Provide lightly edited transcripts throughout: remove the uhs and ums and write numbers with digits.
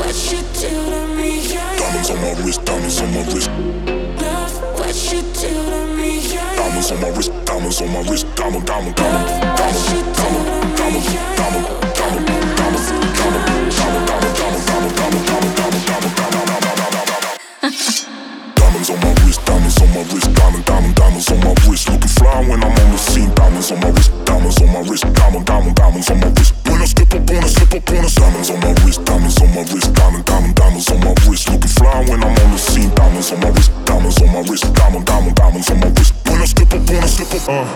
what you do to me, yeah. Diamonds on my wrist, diamonds on my wrist. Love what you do to me, yeah. Diamonds on my wrist, diamonds on my wrist. Diamond, diamond, diamond, diamond, diamond, diamond, diamond, diamond, diamond, diamond, diamond, diamond, diamond, diamond, diamond, diamond, diamond, diamond. Diamonds on my wrist, diamonds on my wrist, diamond, diamond, diamonds on my wrist. Looking fly when I'm on the scene. Diamonds on my wrist, diamonds on my wrist, diamond, diamond, diamonds on my wrist. When I step up on a, slip up on a. Diamonds on my wrist, diamonds on my wrist, diamond, diamond, diamonds on my wrist. Looking fly when I'm on the scene. Diamonds on my wrist, diamonds on my wrist, diamond, diamond, diamonds on my wrist. When I step up on a, slip up.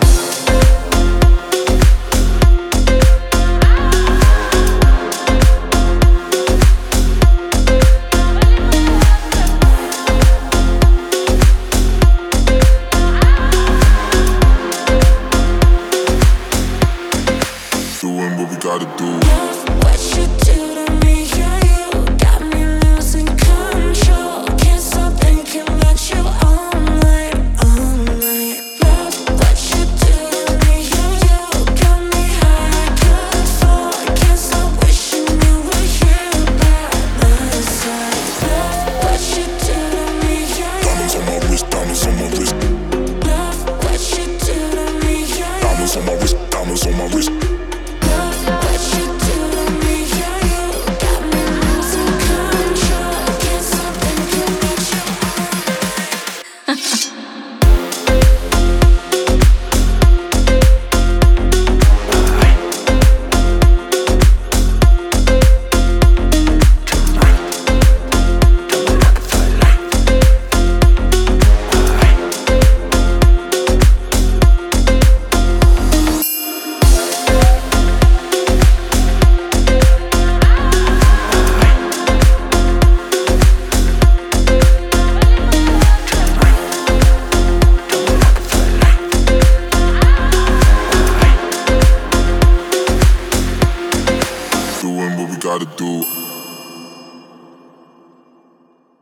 Doing what we gotta do. Love what you do to me, yeah. You got me losing control. Can't stop thinking about you all night, all night. Love what you do to me, yeah. You got me high, I could fall. Can't stop wishing you were here by my side. Love what you do to me, yeah. Diamonds on my wrist, diamonds on my wrist. Love what you do to me, yeah. Diamonds on my wrist, diamonds on my wrist. Doing what we gotta do.